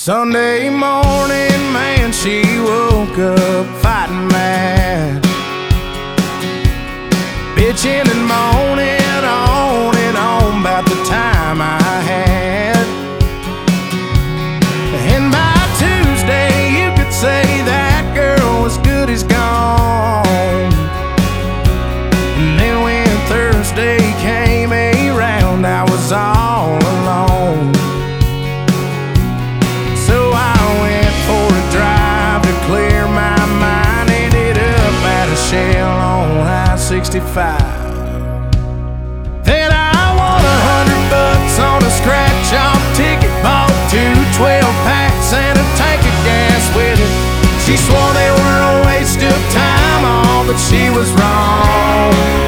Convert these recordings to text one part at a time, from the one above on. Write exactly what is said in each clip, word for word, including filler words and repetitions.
Sunday morning, man, she woke up fighting mad, bitching and moaning on and on about the time I had. And by Tuesday, you could say that girl was good as gone. And then when Thursday came around, I was all alone. So I went for a drive to clear my mind. Ended up at a Shell on I sixty-five. Then I won a hundred bucks on a scratch-off ticket. Bought two twelve packs and a tank of gas with it. She swore they were a waste of time, all, but she was wrong.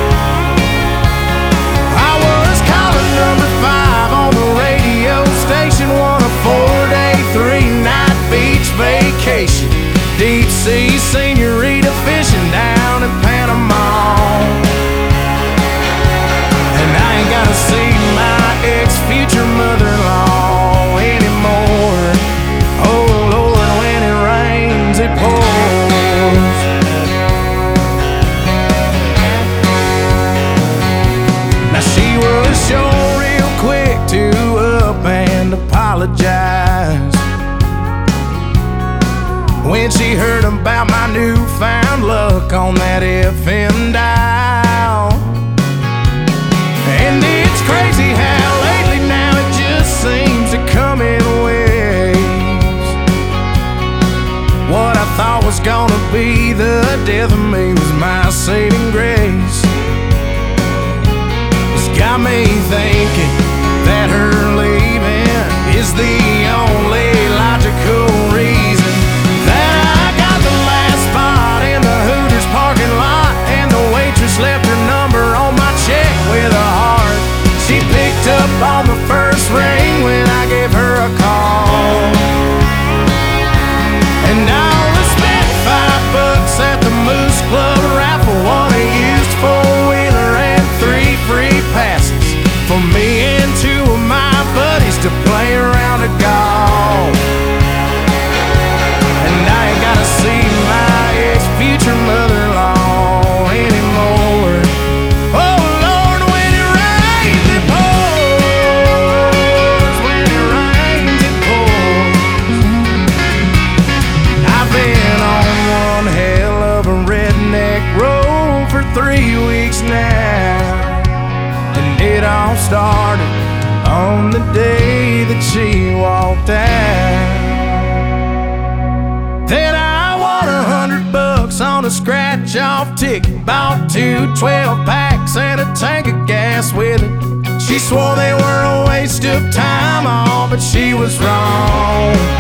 I was calling number five on the radio station, won a four-day, three-night beach vacation. Deep sea senorita fishing down in Panama. And I ain't gotta see my ex-future mother-in-law anymore. Oh Lord, when it rains, it pours. Now she was sure real quick to up and apologize when she heard about my newfound luck on that F M dial. And it's crazy how lately now it just seems to come in waves. What I thought was gonna be the death of me was my saving grace. It's got me thinking that her leaving is the only logical reason that I got the last spot in the Hooters parking lot, and the waitress left her number on my check with a heart. She picked up on the first ring when I gave her a call. And I only spent five bucks at the Moose Club raffle, won a used four-wheeler and three free passes for me and two of my buddies to play around a golf. And I ain't gotta see my ex-future mother-in-law anymore. Oh Lord, when it rains, it pours. When it rains, it pours. I've been on one hell of a redneck road for three weeks now, and it all started on the day that she walked out. Then I won a hundred bucks on a scratch-off ticket. Bought two twelve packs and a tank of gas with it. She swore they were a waste of time, all, but she was wrong.